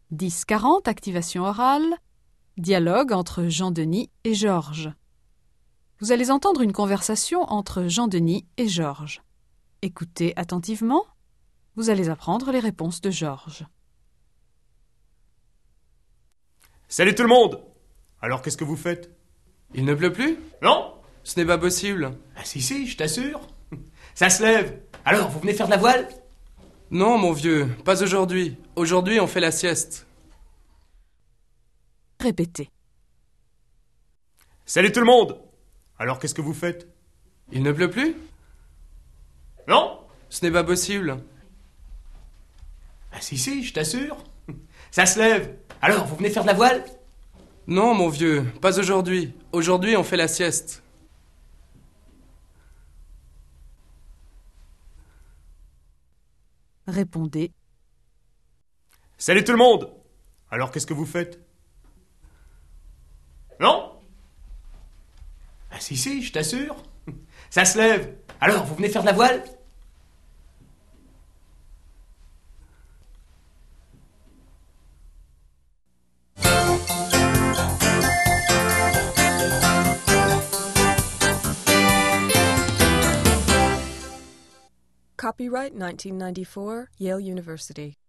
10-40, activation orale, dialogue entre Jean-Denis et Georges. Vous allez entendre une conversation entre Jean-Denis et Georges. Écoutez attentivement. Vous allez apprendre les réponses de Georges. Salut tout le monde! Alors qu'est-ce que vous faites? Il ne pleut plus? Non? Ce n'est pas possible. Ah si, je t'assure. Ça se lève. Alors, vous venez faire de la voile? Non, mon vieux, pas aujourd'hui. Aujourd'hui, on fait la sieste. Répétez. Salut tout le monde! Alors qu'est-ce que vous faites? Il ne pleut plus? Non? Ce n'est pas possible. Ah si, je t'assure. Ça se lève. Alors, vous venez faire de la voile? Non, mon vieux, pas aujourd'hui. Aujourd'hui, on fait la sieste. Répondez. Salut tout le monde! Alors qu'est-ce que vous faites? Non? Ah si, je t'assure. Ça se lève. Alors, vous venez faire de la voile? Copyright 1994, Yale University.